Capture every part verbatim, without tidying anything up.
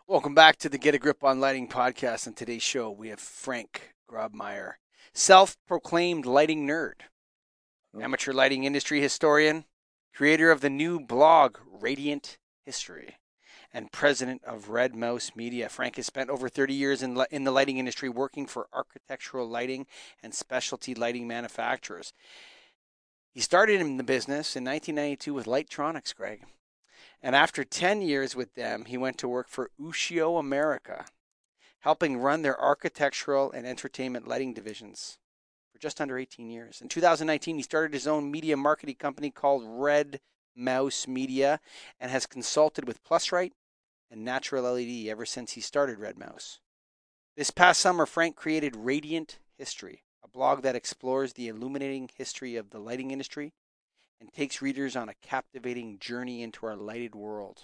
Welcome back to the Get a Grip on Lighting podcast. On today's show, we have Frank Grobmeyer, self proclaimed lighting nerd, Mm. amateur lighting industry historian, creator of the new blog Radiant History, and president of Red Mouse Media. Frank has spent over thirty years in, in the lighting industry working for architectural lighting and specialty lighting manufacturers. He started in the business in nineteen ninety-two with Lightronics, Greg. And after ten years with them, he went to work for Ushio America, helping run their architectural and entertainment lighting divisions for just under eighteen years. In two thousand nineteen, he started his own media marketing company called Red Mouse Media and has consulted with Plusrite and Natural L E D ever since he started Red Mouse. This past summer, Frank created Radiant History, a blog that explores the illuminating history of the lighting industry and takes readers on a captivating journey into our lighted world.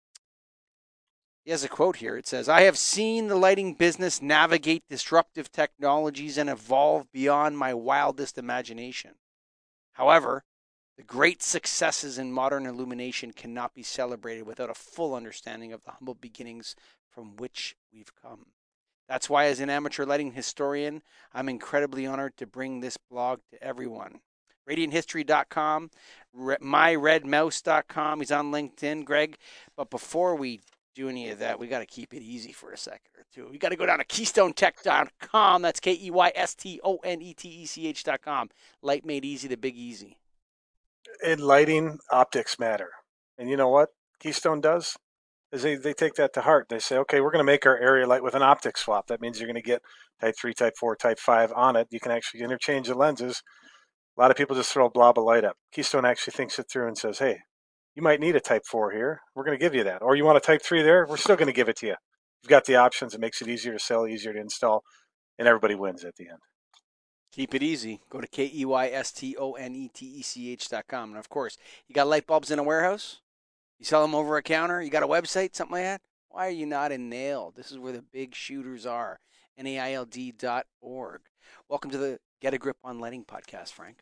He has a quote here. It says, I have seen the lighting business navigate disruptive technologies and evolve beyond my wildest imagination. However, the great successes in modern illumination cannot be celebrated without a full understanding of the humble beginnings from which we've come. That's why, as an amateur lighting historian, I'm incredibly honored to bring this blog to everyone. radiant history dot com, my red mouse dot com. He's on LinkedIn, Greg. But before we do any of that, we got to keep it easy for a second or two. We got to go down to keystone tech dot com. That's K E Y S T O N E T E C H dot com. Light made easy, the big easy. In lighting, optics matter. And you know what Keystone does? Is they, they take that to heart. They say, okay, we're going to make our area light with an optic swap. That means you're going to get type three, type four, type five on it. You can actually interchange the lenses. A lot of people just throw a blob of light up. Keystone actually thinks it through and says, hey, you might need a type four here. We're going to give you that. Or you want a type three there? We're still going to give it to you. You've got the options. It makes it easier to sell, easier to install, and everybody wins at the end. Keep it easy. Go to K E Y S T O N E T E C H dot com. And of course, you got light bulbs in a warehouse? You sell them over a counter? You got a website, something like that? Why are you not in Nail? This is where the big shooters are. N A I L D dot org. Welcome to the Get a Grip on Lighting podcast, Frank.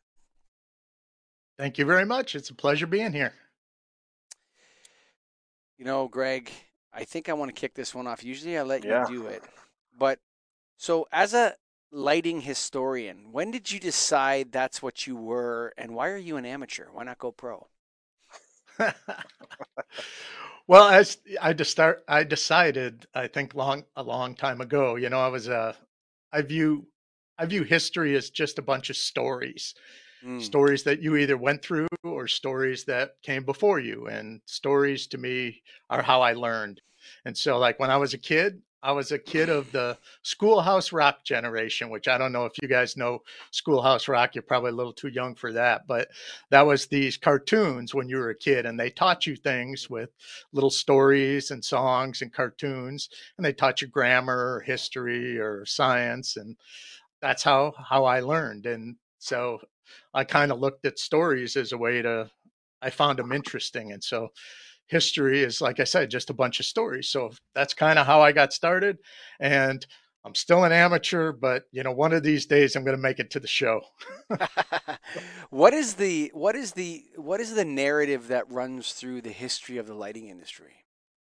Thank you very much. It's a pleasure being here. You know, Greg, I think I want to kick this one off. Usually I let you Yeah. do it. But so, as a lighting historian, when did you decide that's what you were, and why are you an amateur? Why not go pro? Well, as I just start, I decided, I think long a long time ago. You know, I was a, I view, I view history as just a bunch of stories, Mm. stories that you either went through or stories that came before you. And stories to me are how I learned. And so, like when I was a kid, I was a kid of the Schoolhouse Rock generation, which I don't know if you guys know Schoolhouse Rock. You're probably a little too young for that, but that was these cartoons when you were a kid, and they taught you things with little stories and songs and cartoons, and they taught you grammar or history or science, and that's how how I learned. And so I kind of looked at stories as a way to, I found them interesting. And so history is, like I said, just a bunch of stories. So that's kind of how I got started. And I'm still an amateur, but you know, one of these days I'm going to make it to the show. what is the what is the what is the narrative that runs through the history of the lighting industry?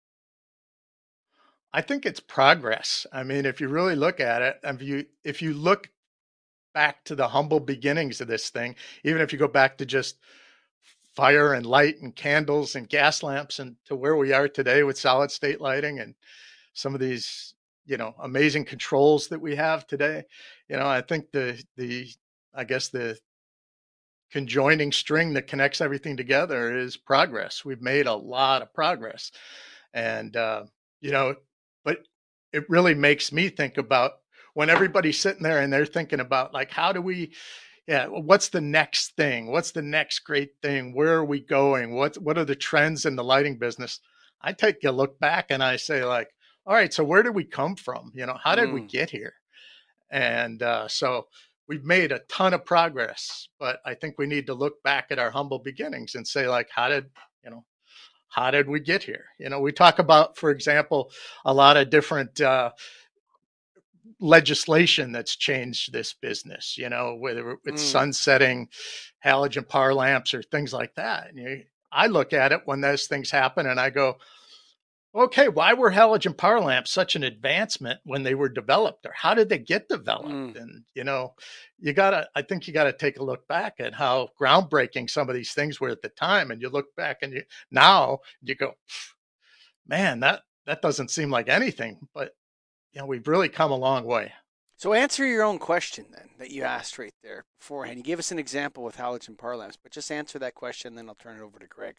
I think it's progress. I mean, if you really look at it, if you if you look back to the humble beginnings of this thing, even if you go back to just fire and light and candles and gas lamps and to where we are today with solid state lighting and some of these, you know, amazing controls that we have today, you know, I think the the I guess the conjoining string that connects everything together is progress. We've made a lot of progress. And uh, you know, but it really makes me think about when everybody's sitting there and they're thinking about like, how do we, yeah, what's the next thing? What's the next great thing? Where are we going? What what are the trends in the lighting business? I take a look back and I say like, all right, so where did we come from? You know, how did we Mm. get here? And uh, so we've made a ton of progress, but I think we need to look back at our humble beginnings and say like, how did, you know, how did we get here? You know, we talk about, for example, a lot of different uh, legislation that's changed this business, you know, whether it's Mm. sunsetting halogen power lamps or things like that. And you, I look at it when those things happen and I go, okay, why were halogen power lamps such an advancement when they were developed, or how did they get developed? Mm. And, you know, you gotta, I think you gotta take a look back at how groundbreaking some of these things were at the time. And you look back and you, now you go, man, that, that doesn't seem like anything, but you know, we've really come a long way. So answer your own question then that you asked right there beforehand. You gave us an example with halogen power lamps, but just answer that question, then I'll turn it over to Greg.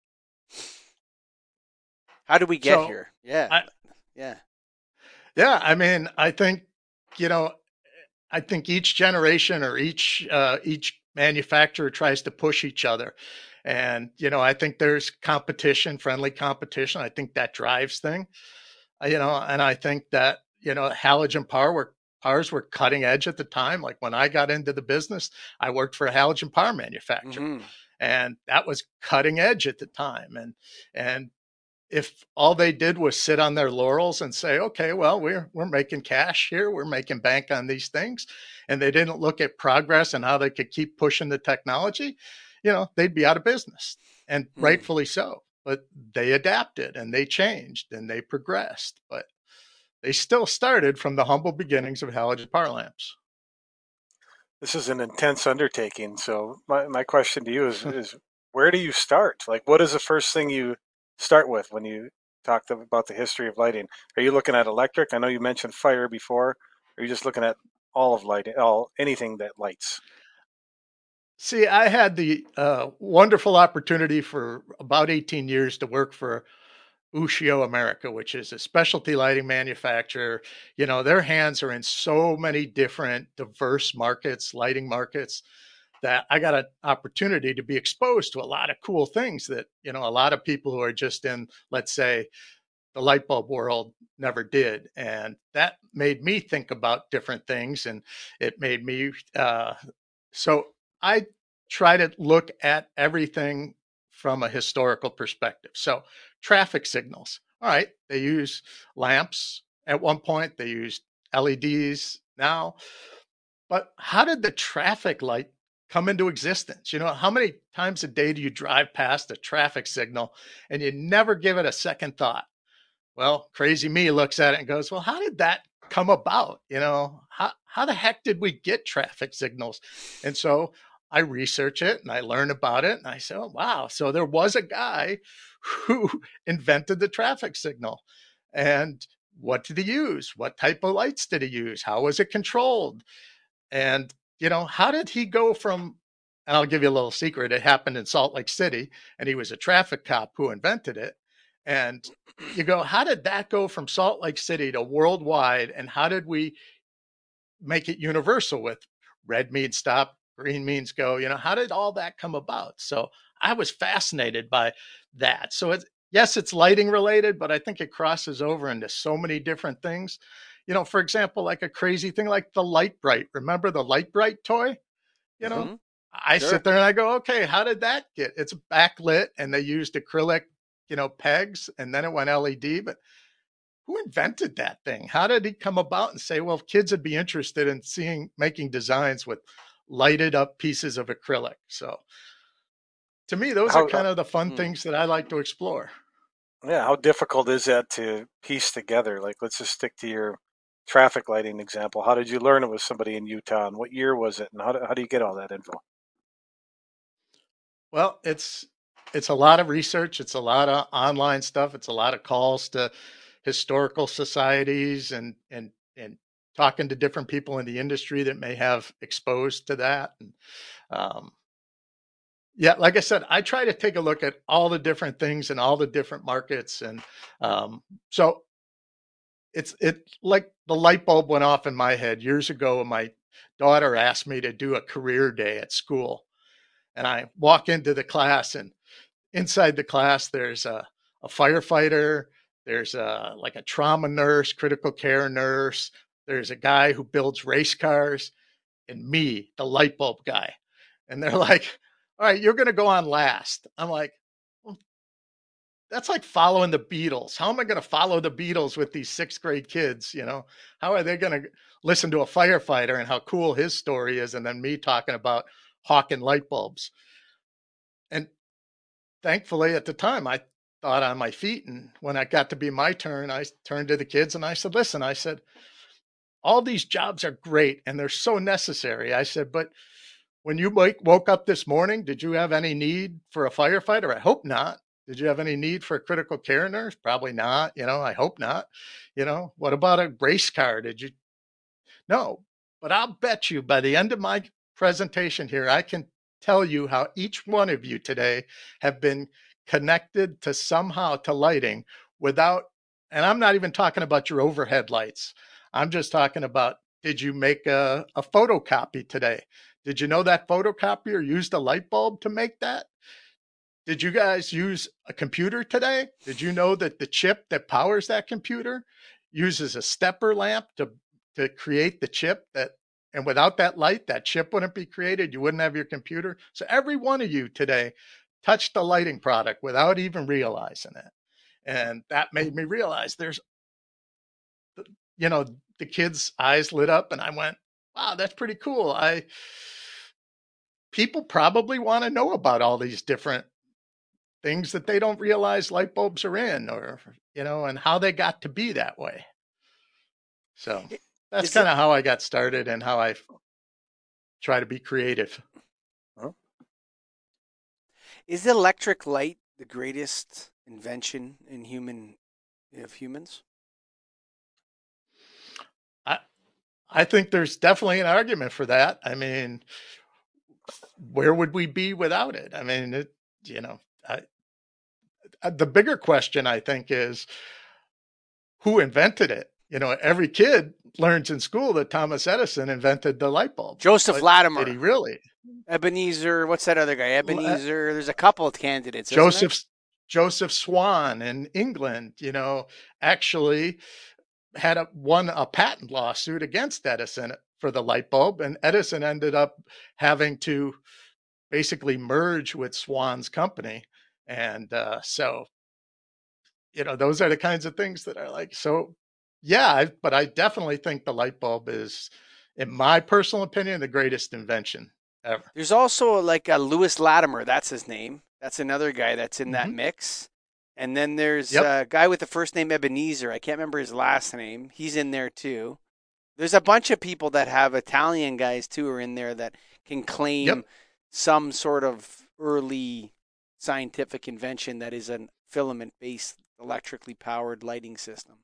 How did we get So here? Yeah. I, Yeah. yeah, I mean, I think, you know, I think each generation or each uh, each manufacturer tries to push each other, and you know I think there's competition, friendly competition. I think that drives thing, uh, you know, and I think that you know halogen power were powers were cutting edge at the time. Like when I got into the business, I worked for a halogen power manufacturer, Mm-hmm. and that was cutting edge at the time, and and if all they did was sit on their laurels and say, okay, well, we're we're making cash here, we're making bank on these things, and they didn't look at progress and how they could keep pushing the technology, you know, they'd be out of business, and Mm. rightfully so. But they adapted and they changed and they progressed, but they still started from the humble beginnings of halogen power lamps. This is an intense undertaking. So my, my question to you is, is where do you start? Like, what is the first thing you start with when you talk about the history of lighting? Are you looking at electric? I know you mentioned fire before. Are you just looking at all of lighting, all anything that lights? See, I had the uh, wonderful opportunity for about eighteen years to work for Ushio America, which is a specialty lighting manufacturer. You know, their hands are in so many different diverse markets, lighting markets, that I got an opportunity to be exposed to a lot of cool things that, you know, a lot of people who are just in, let's say, the light bulb world never did. And that made me think about different things. And it made me, uh, so I try to look at everything from a historical perspective. So, traffic signals. All right, they use lamps at one point, they used L E Ds now, but how did the traffic light come into existence? You know, how many times a day do you drive past a traffic signal and you never give it a second thought? Well, crazy me looks at it and goes, well, how did that come about? You know, how, how the heck did we get traffic signals? And so I research it and I learn about it and I say, oh, wow. So there was a guy who invented the traffic signal. And what did he use? What type of lights did he use? How was it controlled? And, you know, how did he go from, and I'll give you a little secret, it happened in Salt Lake City, and he was a traffic cop who invented it. And you go, how did that go from Salt Lake City to worldwide? And how did we make it universal with red means stop, green means go? You know, how did all that come about? So I was fascinated by that. So it's, yes, it's lighting related, but I think it crosses over into so many different things. You know, for example, like a crazy thing like the Light Bright. Remember the Light Bright toy? You know, Mm-hmm. I Sure. sit there and I go, okay, how did that get? It's backlit and they used acrylic, you know, pegs, and then it went L E D. But who invented that thing? How did he come about and say, well, kids would be interested in seeing making designs with lighted up pieces of acrylic? So to me, those are How, uh, kind of the fun Mm. things that I like to explore. yeah, how difficult is that to piece together? Like, let's just stick to your traffic lighting example. How did you learn it was somebody in Utah, and what year was it, and how do, how do you get all that info? Well, it's it's a lot of research, it's a lot of online stuff, it's a lot of calls to historical societies and and and talking to different people in the industry that may have exposed to that. And um, yeah, like I said, I try to take a look at all the different things and all the different markets, and um, so it's it like the light bulb went off in my head years ago when my daughter asked me to do a career day at school, and I walk into the class and inside the class, there's a, a firefighter, there's a like a trauma nurse, critical care nurse, there's a guy who builds race cars, and me, the light bulb guy. And they're like, all right, you're going to go on last. I'm like, well, that's like following the Beatles. How am I going to follow the Beatles with these sixth grade kids? You know, how are they going to listen to a firefighter and how cool his story is? And then me talking about hawking light bulbs. And thankfully at the time, I thought on my feet. And when I got to be my turn, I turned to the kids and I said, listen, I said, all these jobs are great and they're so necessary. I said, but when you woke up this morning, did you have any need for a firefighter? I hope not. Did you have any need for a critical care nurse? Probably not. You know, I hope not. You know, what about a race car? Did you? No, but I'll bet you by the end of my presentation here, I can tell you how each one of you today have been connected to somehow to lighting without, and I'm not even talking about your overhead lights. I'm just talking about, did you make a, a photocopy today? Did you know that photocopier used a light bulb to make that? Did you guys use a computer today? Did you know that the chip that powers that computer uses a stepper lamp to, to create the chip that, and without that light, that chip wouldn't be created. You wouldn't have your computer. So every one of you today touched a lighting product without even realizing it. And that made me realize there's, you know, the kids' eyes lit up and I went, wow, that's pretty cool. I, people probably want to know about all these different things that they don't realize light bulbs are in, or, you know, and how they got to be that way. So that's kind of how I got started and how I try to be creative. Huh? Is electric light the greatest invention in human of humans? I I think there's definitely an argument for that. I mean, where would we be without it? I mean, it, you know, I, the bigger question I think is who invented it? You know, every kid learns in school that Thomas Edison invented the light bulb. Joseph Latimer. Did he really? Ebenezer, what's that other guy? Ebenezer. There's a couple of candidates. Joseph Joseph Swan in England, you know, actually had a, won a patent lawsuit against Edison for the light bulb, and Edison ended up having to basically merge with Swan's company. And uh, so, you know, those are the kinds of things that are like, so yeah, I, but I definitely think the light bulb is, in my personal opinion, the greatest invention ever. There's also like a Lewis Latimer, that's his name. That's another guy that's in that mm-hmm. mix. And then there's yep. a guy with the first name Ebenezer. I can't remember his last name. He's in there too. There's a bunch of people that have Italian guys too are in there that can claim yep. some sort of early scientific invention that is a filament-based electrically powered lighting system.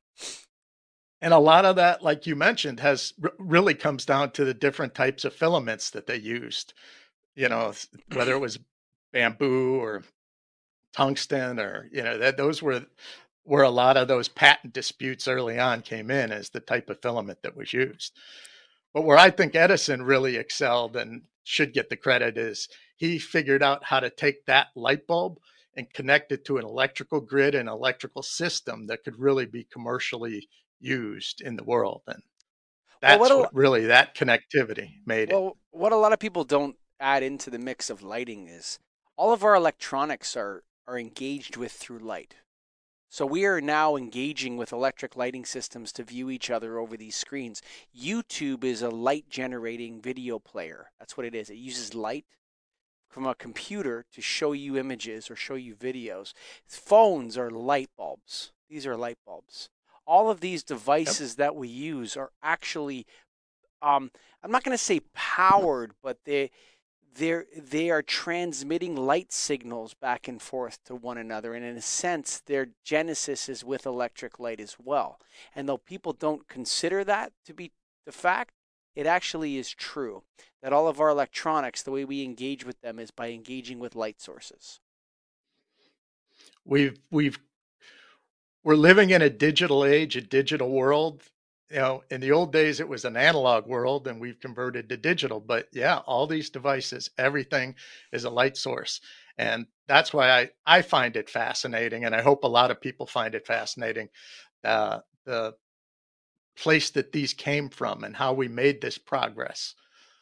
And a lot of that, like you mentioned, has r- really comes down to the different types of filaments that they used. You know, whether it was bamboo or tungsten, or you know, that those were where a lot of those patent disputes early on came in as the type of filament that was used. But where I think Edison really excelled and should get the credit is he figured out how to take that light bulb and connect it to an electrical grid and electrical system that could really be commercially used in the world. And that's well, what, what really that connectivity made well, it. What a lot of people don't add into the mix of lighting is all of our electronics are, are engaged with through light. So we are now engaging with electric lighting systems to view each other over these screens. YouTube is a light generating video player. That's what it is. It uses light from a computer to show you images or show you videos. Phones are light bulbs. These are light bulbs. All of these devices yep. that we use are actually, um, I'm not going to say powered, but they they they are transmitting light signals back and forth to one another. And in a sense, their genesis is with electric light as well. And though people don't consider that to be the fact, it actually is true that all of our electronics, the way we engage with them is by engaging with light sources. We've we've we're living in a digital age, a digital world. You know, in the old days, it was an analog world and we've converted to digital. But yeah, all these devices, everything is a light source. And that's why I, I find it fascinating. And I hope a lot of people find it fascinating, uh, the place that these came from and how we made this progress.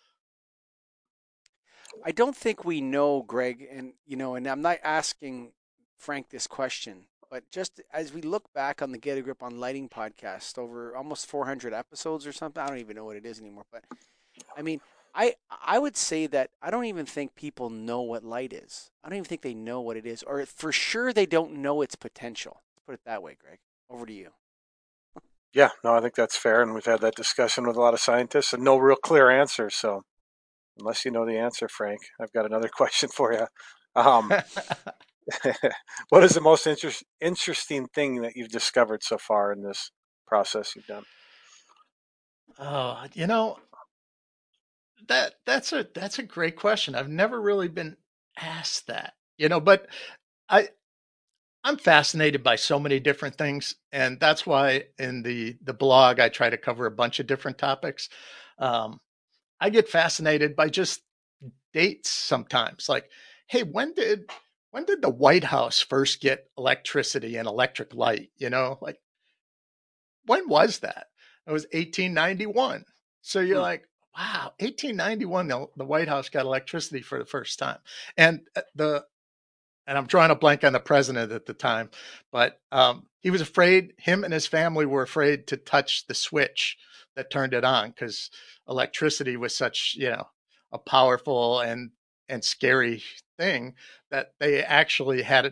I don't think we know, Greg, and, you know, and I'm not asking Frank this question, but just as we look back on the Get a Grip on Lighting podcast over almost four hundred episodes or something, I don't even know what it is anymore. But I mean, I I would say that I don't even think people know what light is. I don't even think they know what it is, or for sure they don't know its potential. Let's put it that way, Greg. Over to you. Yeah, no, I think that's fair, and we've had that discussion with a lot of scientists, and no real clear answer. So, unless you know the answer, Frank, I've got another question for you. Um, what is the most inter- interesting thing that you've discovered so far in this process you've done? Oh, you know, that that's a that's a great question. I've never really been asked that, you know, but I I'm fascinated by so many different things, and that's why in the the blog I try to cover a bunch of different topics. Um, I get fascinated by just dates sometimes. Like, hey, when did when did the White House first get electricity and electric light? You know, like when was that? It was eighteen ninety-one. So you're Hmm. like, wow, eighteen ninety-one, the, the White House got electricity for the first time. And uh, the and I'm drawing a blank on the president at the time, but um, he was afraid, him and his family were afraid to touch the switch that turned it on because electricity was such, you know, a powerful and and scary thing that they actually had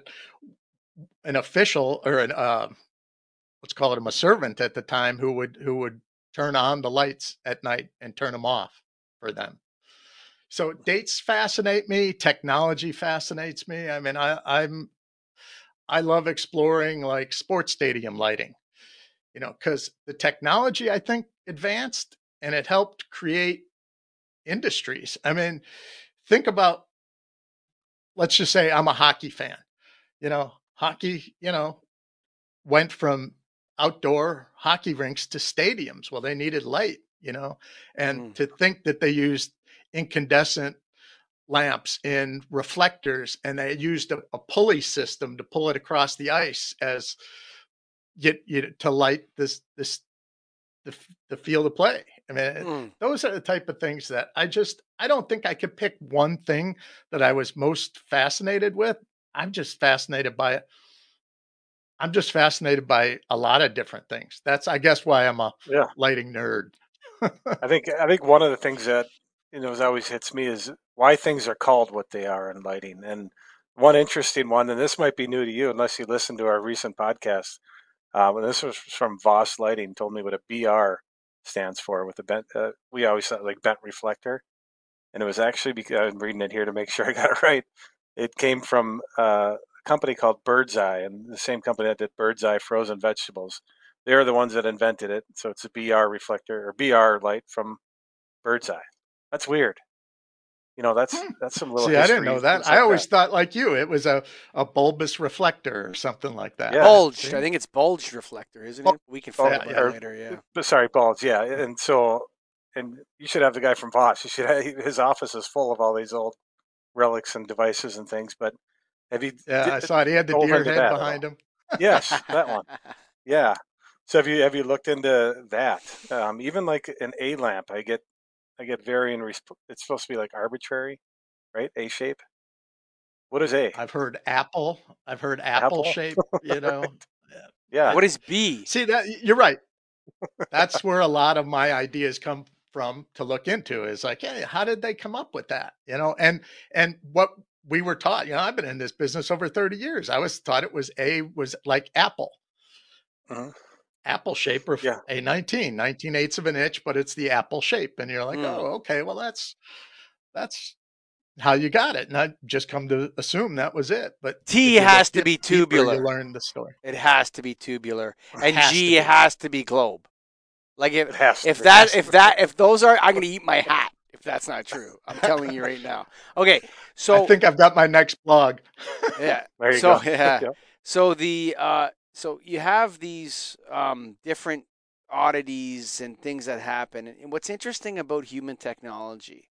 an official or an uh, let's call him a servant at the time who would who would turn on the lights at night and turn them off for them. So dates fascinate me, technology fascinates me. I mean, I, I'm I love exploring like sports stadium lighting, you know, because the technology I think advanced and it helped create industries. I mean, think about, let's just say I'm a hockey fan, you know, hockey, you know, went from outdoor hockey rinks to stadiums. Well, they needed light, you know, and Mm. to think that they used incandescent lamps in reflectors and they used a, a pulley system to pull it across the ice as get you to light this this the, the field of play. I mean, Mm. those are the type of things that I just I don't think I could pick one thing that I was most fascinated with. I'm just fascinated by it. I'm just fascinated by a lot of different things. That's I guess why I'm a Yeah, lighting nerd. I think I think one of the things that you know always hits me is why things are called what they are in lighting. And one interesting one, and this might be new to you unless you listened to our recent podcast. Um, and this was from Voss Lighting. Told me what a B R stands for with the bent. Uh, we always thought like bent reflector, and it was actually because I'm reading it here to make sure I got it right. It came from uh, a company called Bird's Eye, and the same company that did Bird's Eye frozen vegetables. They're the ones that invented it. So it's a B R reflector or B R light from Bird's Eye. That's weird. You know, that's Hmm. that's some little See, I didn't history, know that. things I like that. always thought like you, it was a, a bulbous reflector or something like that. Yeah. But Bulged. I see, think it's bulged reflector, isn't well, it? We can Oh, fight yeah, about yeah. it or later. Yeah. but sorry, balls. Yeah, and so and you should have the guy from Voss. You should have, his office is full of all these old relics and devices and things. But have you Yeah, d- I saw it. He had the dove deer into head that at behind all? him. Yes, that one. Yeah. So have you have you looked into that? Um, even like an A lamp, I get I get varying. Resp- it's supposed to be like arbitrary, right? A shape. What is A? I've heard apple. I've heard apple Apple. shape, you know. Yeah. I What is B? see that you're right. That's where a lot of my ideas come from to look into is like, hey, how did they come up with that? You know, and and what we were taught, you know, I've been in this business over thirty years. I was taught it was a was like apple, Hmm. apple shape or Yeah. a nineteen, nineteen eighths of an inch, but it's the apple shape. And you're like, Hmm. oh, okay, well, that's that's how you got it. And I just come to assume that was it. But T if you has look to deep, be deeper, you tubular. learn the story. It has to be tubular, It and has to G be. has to be globe. Like if It has to if be. that Has to if be. that if those are, I'm gonna eat my hat if that's not true. I'm telling you right now. Okay, I so think I've got my next blog. yeah, There you so go. yeah, Yeah. so the uh, so you have these um, different oddities and things that happen, and what's interesting about human technology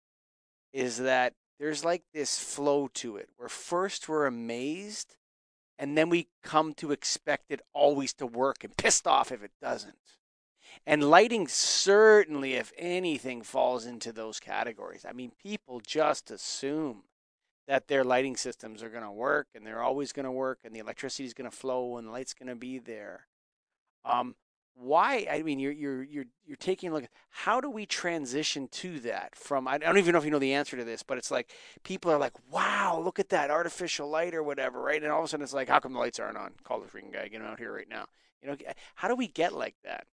is that there's like this flow to it, where first we're amazed, and then we come to expect it always to work and pissed off if it doesn't. And lighting certainly, if anything, falls into those categories. I mean, people just assume that their lighting systems are going to work and they're always going to work and the electricity is going to flow and the light's going to be there. Um, why? I mean, you're you're you're you're taking a look at how do we transition to that from I don't even know if you know the answer to this, but it's like people are like, wow, look at that artificial light or whatever, right? And all of a sudden it's like, how come the lights aren't on? Call the freaking guy, get him out here right now. You know, how do we get like that?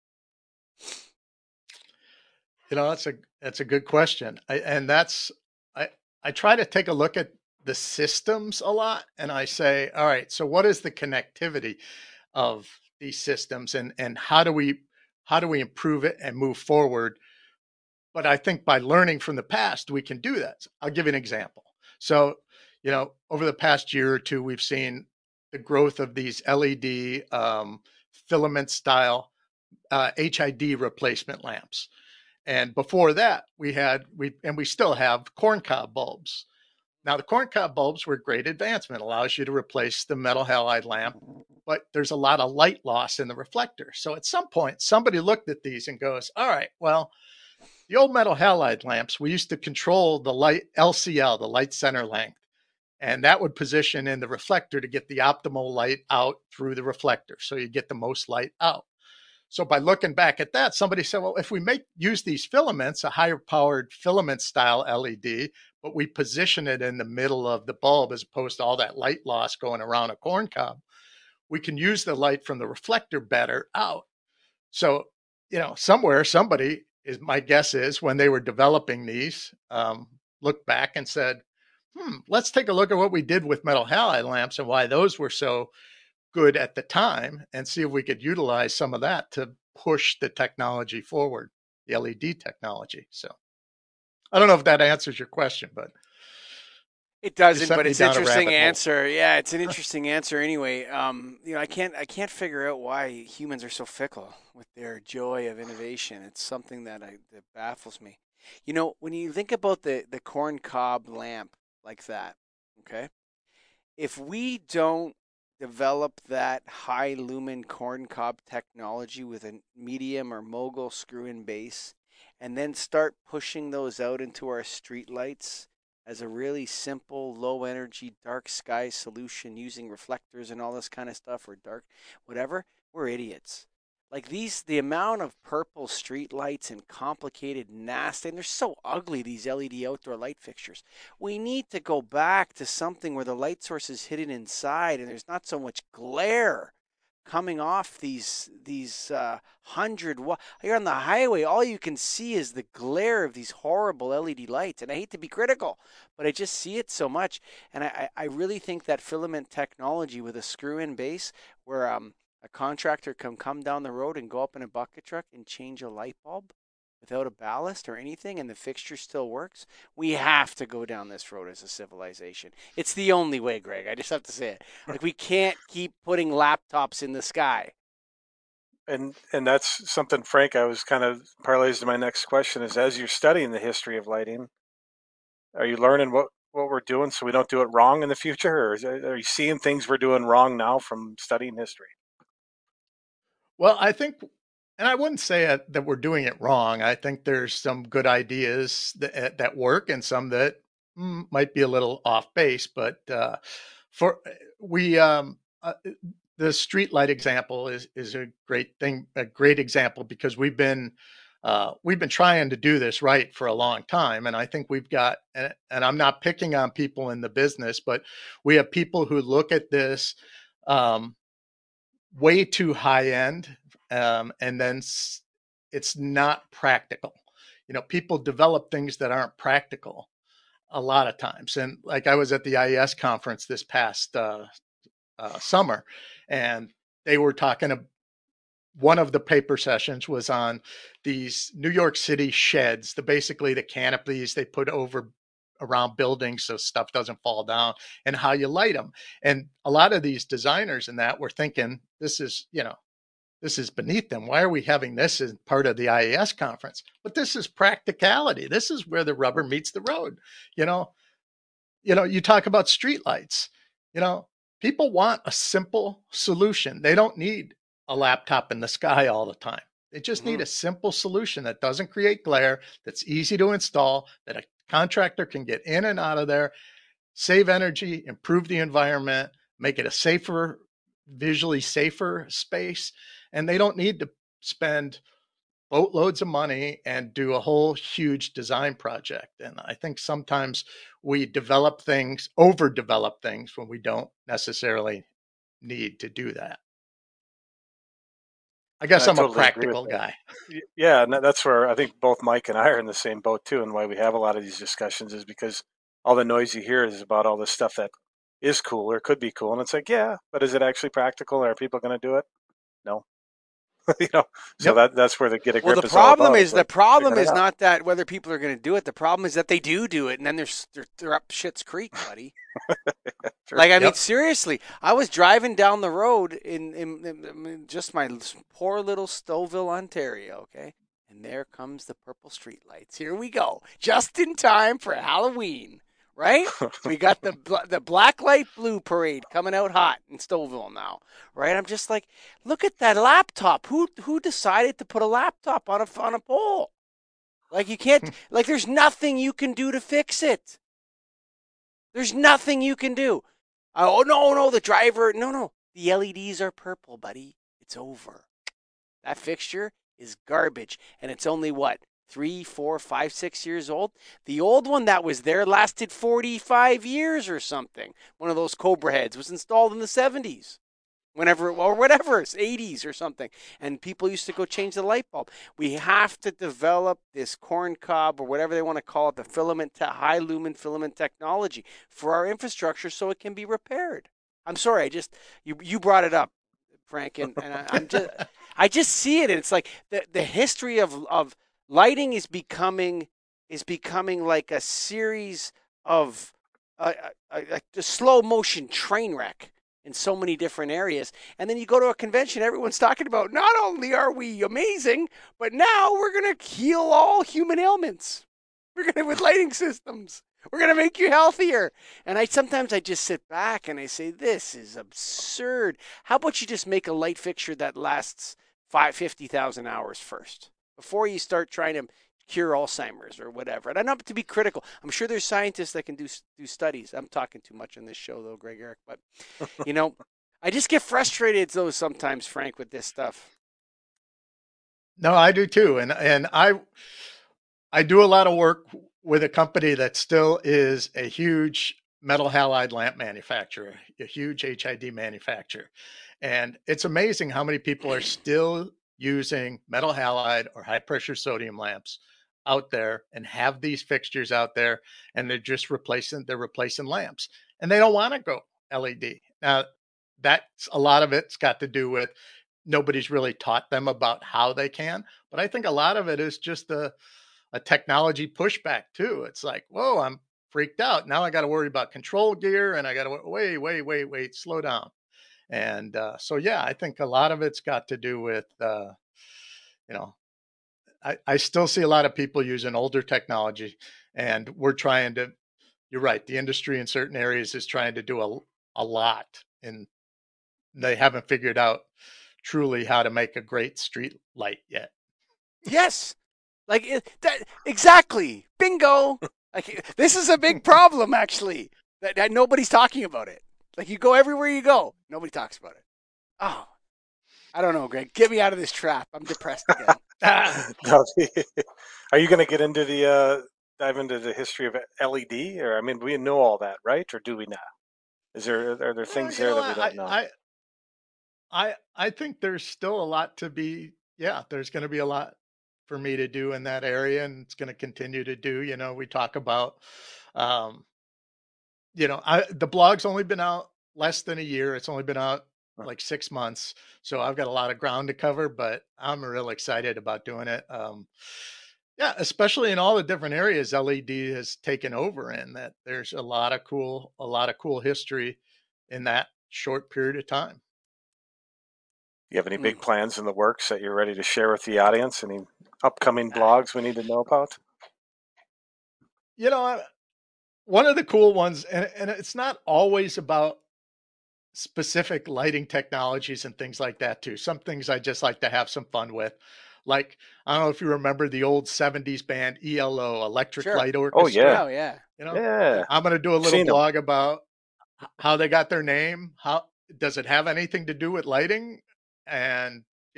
You know, that's a that's a good question. I, and that's I I try to take a look at the systems a lot, and I say, all right, so what is the connectivity of these systems, and and how do we how do we improve it and move forward? But I think by learning from the past, we can do that. I'll give you an example. So, you know, over the past year or two, we've seen the growth of these L E D um, filament style uh, H I D replacement lamps. And before that, we had we and we still have corncob bulbs. Now, the corncob bulbs were a great advancement, allows you to replace the metal halide lamp, but there's a lot of light loss in the reflector. So at some point, somebody looked at these and goes, all right, well, the old metal halide lamps, we used to control the light L C L, the light center length, and that would position in the reflector to get the optimal light out through the reflector. So you get the most light out. So by looking back at that, somebody said, well, if we make use these filaments, a higher powered filament style L E D, but we position it in the middle of the bulb as opposed to all that light loss going around a corn cob, we can use the light from the reflector better out. So, you know, somewhere, somebody is, my guess is when they were developing these, um, looked back and said, hmm, let's take a look at what we did with metal halide lamps and why those were so good at the time, and see if we could utilize some of that to push the technology forward, the L E D technology. So I don't know if that answers your question, but It you doesn't, sent but me it's an down a interesting rabbit hole. answer. Yeah, it's an interesting answer anyway. Um, you know, I can't I can't figure out why humans are so fickle with their joy of innovation. It's something that I that baffles me. You know, when you think about the the corn cob lamp like that, okay? If we don't develop that high lumen corn cob technology with a medium or mogul screw-in base, and then start pushing those out into our street lights as a really simple, low energy, dark sky solution using reflectors and all this kind of stuff, or dark, whatever, we're idiots. Like these, the amount of purple street lights and complicated, nasty, and they're so ugly, these L E D outdoor light fixtures. We need to go back to something where the light source is hidden inside and there's not so much glare coming off these these uh, hundred wa- you're on the highway, all you can see is the glare of these horrible L E D lights. And I hate to be critical, but I just see it so much. And I, I really think that filament technology with a screw-in base where um, a contractor can come down the road and go up in a bucket truck and change a light bulb without a ballast or anything, and the fixture still works. We have to go down this road as a civilization. It's the only way, Greg. I just have to say it. Like, we can't keep putting laptops in the sky. And and that's something, Frank, I was kind of parlays to my next question is, as you're studying the history of lighting, are you learning what, what we're doing so we don't do it wrong in the future? Or is, are you seeing things we're doing wrong now from studying history? Well, I think, and I wouldn't say that, that we're doing it wrong. I think there's some good ideas that, eh, that work and some that mm, might be a little off base. But uh, for we, um, uh, the street light example is is a great thing, a great example because we've been uh, we've been trying to do this right for a long time, and I think we've got. And, and I'm not picking on people in the business, but we have people who look at this. Um, way too high end, um, and then it's not practical. You know, people develop things that aren't practical a lot of times. And like I was at the I E S conference this past uh, uh, summer, and they were talking. About, one of the paper sessions was on these New York City sheds, the basically the canopies they put over around buildings so stuff doesn't fall down, and how you light them. And a lot of these designers in that were thinking, this is, you know, this is beneath them. Why are we having this as part of the I E S conference? But this is practicality. This is where the rubber meets the road. You know, you know, you talk about streetlights, you know, people want a simple solution. They don't need a laptop in the sky all the time. They just Mm-hmm. need a simple solution that doesn't create glare, that's easy to install, that a contractor can get in and out of there, save energy, improve the environment, make it a safer, visually safer space. And they don't need to spend boatloads of money and do a whole huge design project. And I think sometimes we develop things, overdevelop things when we don't necessarily need to do that. I guess I I'm a totally agree with practical that. guy. Y- Yeah, and that- that's where I think both Mike and I are in the same boat too, and why we have a lot of these discussions is because all the noise you hear is about all this stuff that is cool or could be cool, and it's like, yeah, but is it actually practical? Are people going to do it? No, you know. So Yep. that that's where the get a Well, the grip is all problem about. is Is the like problem figuring it is out. not that whether people are going to do it. The problem is that they do do it, and then they're s- they're, they're up shit's creek, buddy. Sure. Like, I mean, Yep. seriously, I was driving down the road in, in, in, in just my l- poor little Stouffville, Ontario, okay? And there comes the purple streetlights. Here we go, just in time for Halloween, right? We got the bl- the black light blue parade coming out hot in Stouffville now, right? I'm just like, look at that laptop. Who who decided to put a laptop on a on a pole? Like you can't. Like there's nothing you can do to fix it. There's nothing you can do. Oh, no, no, the driver. No, no. The L E Ds are purple, buddy. It's over. That fixture is garbage. And it's only what? Three, four, five, six years old? The old one that was there lasted forty-five years or something. One of those Cobra heads was installed in the seventies. Whenever, or whatever, it's eighties or something. And people used to go change the light bulb. We have to develop this corn cob or whatever they want to call it, the filament, te- high lumen filament technology for our infrastructure so it can be repaired. I'm sorry, I just, you, you brought it up, Frank, and, and I, I'm just, I just see it. And it's like the, the history of, of lighting is becoming, is becoming like a series of a, a, a, a slow motion train wreck in so many different areas. And then you go to a convention, everyone's talking about not only are we amazing, but now we're going to heal all human ailments. We're going to, with lighting systems, we're going to make you healthier. And I sometimes I just sit back and I say, this is absurd. How about you just make a light fixture that lasts five, fifty thousand hours first before you start trying to cure Alzheimer's or whatever. And I'm not to be critical. I'm sure there's scientists that can do do studies. I'm talking too much on this show though, Greg Eric, but you know, I just get frustrated though sometimes, Frank, with this stuff. No, I do too. And and I I do a lot of work with a company that still is a huge metal halide lamp manufacturer, a huge H I D manufacturer. And it's amazing how many people are still using metal halide or high pressure sodium lamps out there and have these fixtures out there, and they're just replacing they're replacing lamps, and they don't want to go L E D. Now that's a lot of it's got to do with nobody's really taught them about how they can, but I think a lot of it is just a a technology pushback too. It's like, whoa, I'm freaked out. Now I got to worry about control gear, and I got to wait, wait, wait, wait, slow down. And uh, so, yeah, I think a lot of it's got to do with, uh, you know, I, I still see a lot of people using older technology, and we're trying to, you're right, the industry in certain areas is trying to do a, a lot, and they haven't figured out truly how to make a great street light yet. Yes, like it, that exactly. Bingo. Like this is a big problem actually that, that nobody's talking about it. Like you go everywhere you go, nobody talks about it. Oh, I don't know, Greg. Get me out of this trap. I'm depressed again. Ah, Now, are you going to get into the uh, dive into the history of L E D, or I mean, we know all that, right? Or do we not? Is there are there well, things you there know, that we I, don't know? I, I, I think there's still a lot to be, yeah, there's going to be a lot for me to do in that area, and it's going to continue to do. You know, we talk about, um, you know, I, the blog's only been out less than a year. It's only been out like six months. So I've got a lot of ground to cover, but I'm real excited about doing it. Um, yeah, especially in all the different areas L E D has taken over in, that there's a lot of cool, a lot of cool history in that short period of time. You have any Mm. big plans in the works that you're ready to share with the audience? Any upcoming blogs we need to know about? You know, I- one of the cool ones, and, and it's not always about specific lighting technologies and things like that too. Some things I just like to have some fun with. Like, I don't know if you remember the old seventies band E L O, Electric Sure. Light Oh yeah, Orchestra. Oh yeah. You know, yeah. I'm going to do a little Seen them. blog about h- how they got their name. How does it have anything to do with lighting? And, you know,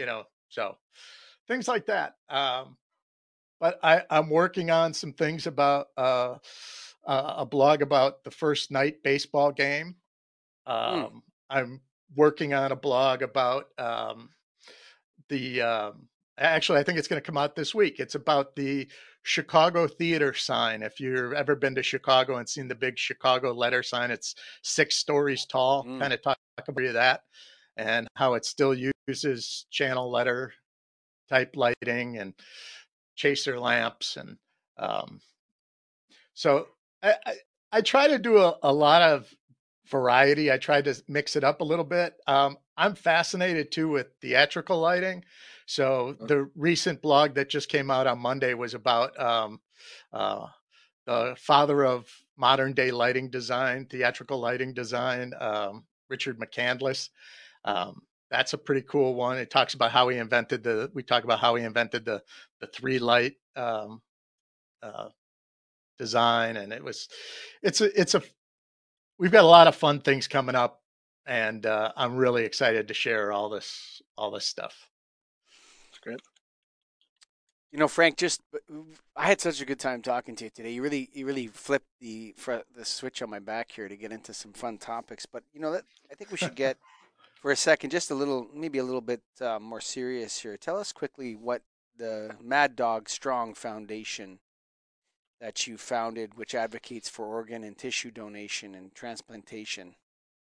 So things like that. Um, but I, I'm working on some things about uh, uh, a blog about the first night baseball game. Hmm. Um, I'm working on a blog about um, the um, actually, I think it's going to come out this week. It's about the Chicago theater sign. If you've ever been to Chicago and seen the big Chicago letter sign, it's six stories tall. Mm. Kind of talk about that and how it still uses channel letter type lighting and chaser lamps. And um, so I, I, I try to do a, a lot of variety. I tried to mix it up a little bit. Um, I'm fascinated too with theatrical lighting. So the recent blog that just came out on Monday was about um, uh, the father of modern day lighting design, theatrical lighting design, um, Richard McCandless. Um, that's a pretty cool one. It talks about how he invented the. We talk about how he invented the the three light um, uh, design, and it was. It's a. It's a. We've got a lot of fun things coming up, and uh, I'm really excited to share all this all this stuff. That's great. You know, Frank, just I had such a good time talking to you today. You really, you really flipped the the switch on my back here to get into some fun topics. But you know, that I think we should get for a second just a little, maybe a little bit uh, more serious here. Tell us quickly what the Mad Dog Strong Foundation that you founded, which advocates for organ and tissue donation and transplantation.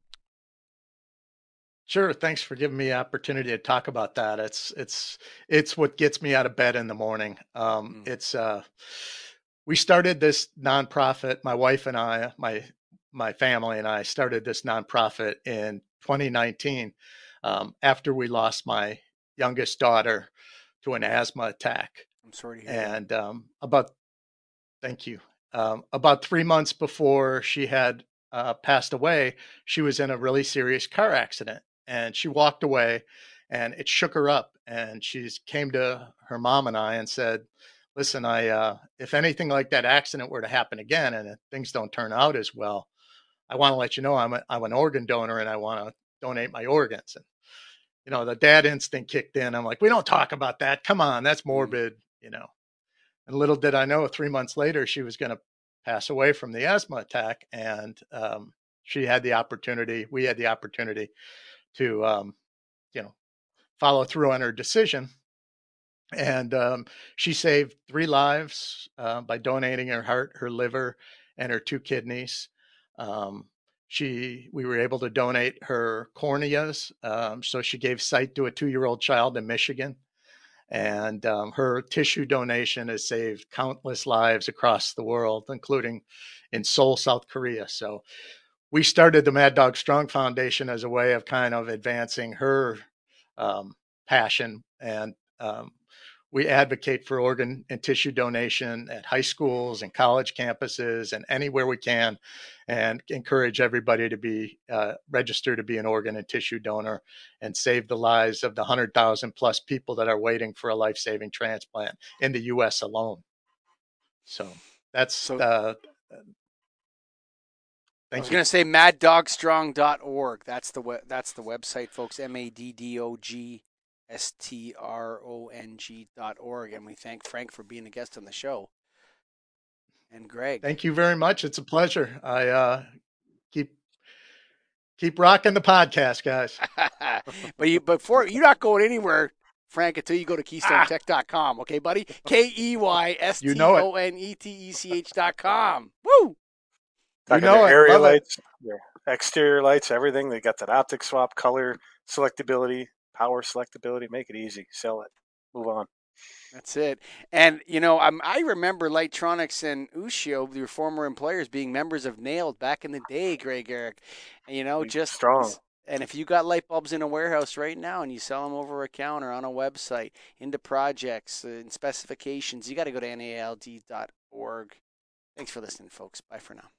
Sure. Thanks for giving me the opportunity to talk about that. It's it's it's what gets me out of bed in the morning. Um, Mm. it's uh, we started this nonprofit. My wife and I, my my family and I started this nonprofit in twenty nineteen um, after we lost my youngest daughter to an asthma attack. I'm sorry to hear that. And um, about thank you. Um, about three months before she had uh, passed away, she was in a really serious car accident, and she walked away, and it shook her up. And she came to her mom and I and said, "Listen, I uh, if anything like that accident were to happen again, and if things don't turn out as well, I want to let you know I'm a, I'm an organ donor, and I want to donate my organs." And you know, the dad instinct kicked in. I'm like, "We don't talk about that. Come on, that's Mm. morbid," you know. And little did I know, three months later, she was going to pass away from the asthma attack. And um, she had the opportunity, we had the opportunity to, um, you know, follow through on her decision. And um, she saved three lives uh, by donating her heart, her liver, and her two kidneys. Um, she, we were able to donate her corneas. Um, so she gave sight to a two-year-old child in Michigan. And um, her tissue donation has saved countless lives across the world, including in Seoul, South Korea. So we started the Mad Dog Strong Foundation as a way of kind of advancing her um, passion. And um, we advocate for organ and tissue donation at high schools and college campuses and anywhere we can, and encourage everybody to be uh, registered to be an organ and tissue donor and save the lives of the one hundred thousand plus people that are waiting for a life-saving transplant in the U S alone. So that's So uh, I was thank you. going to say mad dog strong dot org. That's the we- that's the website, folks. M A D D O G S T R O N G dot org. And we thank Frank for being a guest on the show. And Greg. Thank you very much. It's a pleasure. I uh, keep keep rocking the podcast, guys. but you before you're not going anywhere, Frank, until you go to keystone tech dot com. Okay, buddy? K E Y S You T know it. O N E T E C H dot com. Woo! You Talking know their it. area Love it. lights, their exterior lights, everything. They got that optic swap, color selectability, power selectability. Make it easy. Sell it. Move on. That's it. And, you know, I'm, I remember Lightronics and Ushio, your former employers, being members of NAILed back in the day, Greg Eric. And, you know, Be just strong. and if you got light bulbs in a warehouse right now and you sell them over a counter on a website into projects and specifications, you got to go to N A I L D dot org. Thanks for listening, folks. Bye for now.